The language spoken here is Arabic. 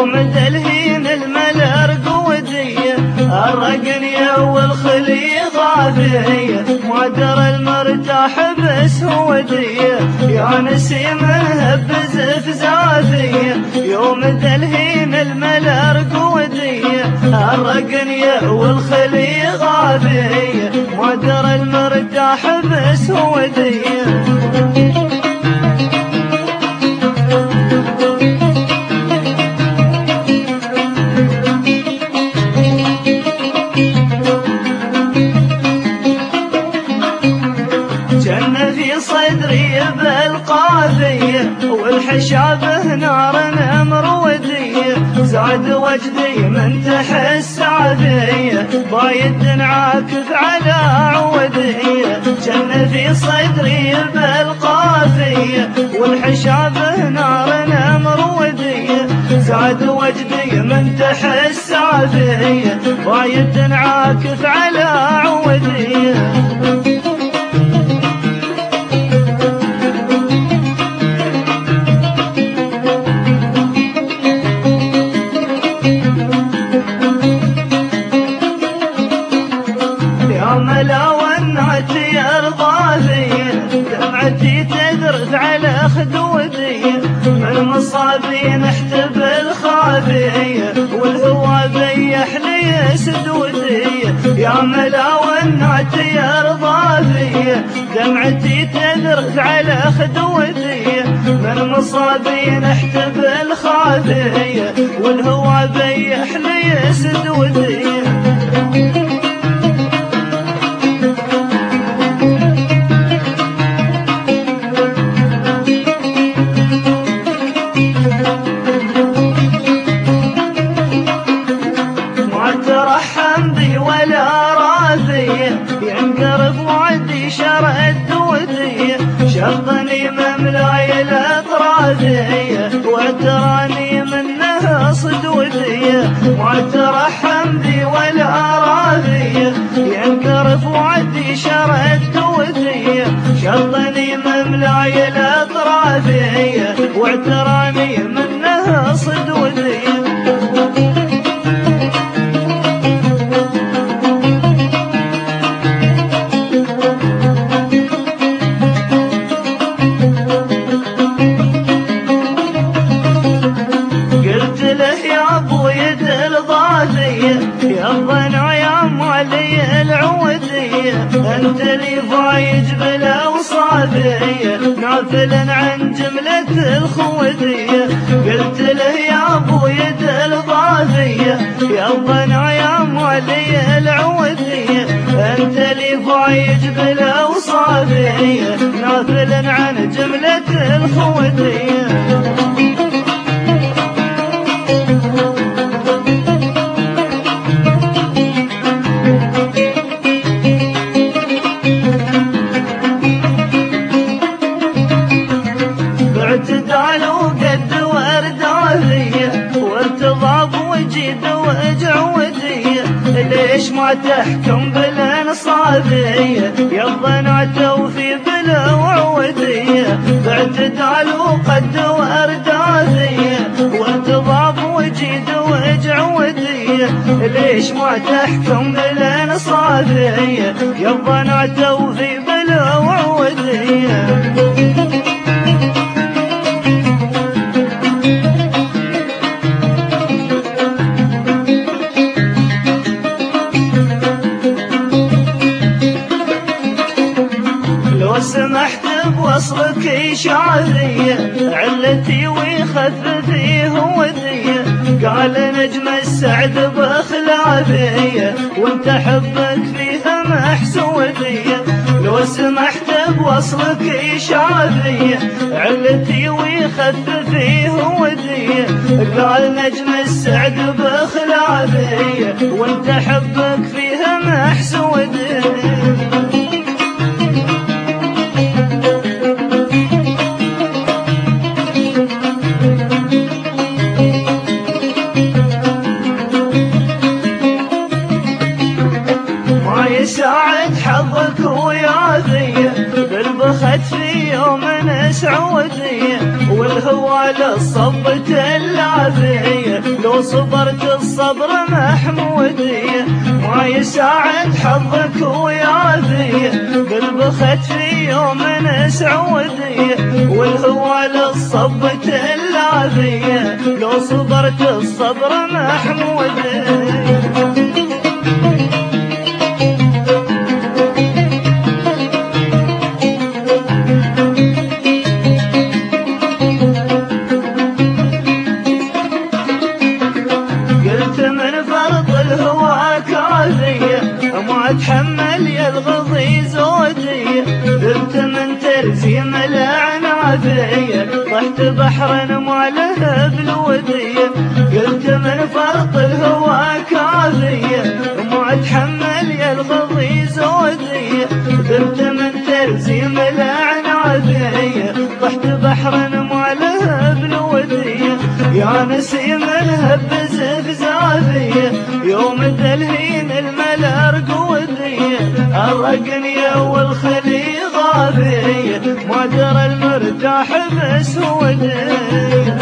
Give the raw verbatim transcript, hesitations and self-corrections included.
يوم تلهين الملارق ودية الرقنية والخلي غافية ما درى المرتاح بس هو دية يا نسيم هبز في زافية يوم تلهين الملارق ودية الرقنية والخلي غافية ما درى المرتاح بس هو دية جنة في صدري بالقافية والحشابه نار مرودية زاد وجدي من تحس عافية بايد عاكف على عودية جنة في صدري بالقافية والحشابه نار مرودية زاد وجدي من تحس عافية بايد عاكف على عودية ملاونعتي أرضافية دمعتي تذرف على خدودي من مصابي نحتفل خافية والهوى بيح لي سدودي يا ملاونعتي أرضافية دمعتي تذرف على خدودي من مصابي نحتفل خافية والهوى بيح لي سدودي ترحم بي ولا راثية ينقرب وعدي شرد ودية شرطني مملاي الأطراثية واعتراني منها صدودية ما ترحم بي ولا راثية ينقرب وعدي شرد ودية شرطني مملاي الأطراثية واعتراني منها صدودية يا الضنع يا مالي العودية انت لي فايج بالاوصافية نافل عن جملة الخودية قلت له يا ابو يد الضافية يا الضنع يا مالي العودية انت لي فايج بالاوصافية نافل عن جملة الخودية اعتدال وقد ورداثية وارتضاب وجد وجعودية ليش ما تحكم بالانصافية يا الضنع توفي بلا وعودية باعتدال وقد ورداثية وارتضاب وجد وجعودية ليش ما تحكم بالانصافية يا الضنع توفي بلا وعودية سمحت بوصلك شعرية علتي ويخففي هودية قال نجم السعد بخلافية وانت حبك فيها محسودية لو سمحت بوصلك شعرية علتي ويخففي هودية قال نجم السعد بخلافية وانت حبك فيها محسودية يساعد حظك ويا ذي بالبخت في يوم سعودية والهوى والهوى للصبة العافية، لو صبرت الصبر محمودية، ما يساعد حظك ويعافية، قلب خد في يوم سعودية، والهوى للصبة العافية، لو صبرت الصبر محمودية. ما اتحمل يا الغضي زودية، ذبت من ترزيم العنافية، طحت بحر ما له بالودية، قلت من فرط الهوى كافية، ما اتحمل يا الغضي زودية، ذبت من ترزيم العنافية، طحت بحر ما له بالودية، يا نسيم الهب زفزافية، يوم تلهين الملارق ودية، الرقنية والخلي غافية، ما درى المرتاح بسودية.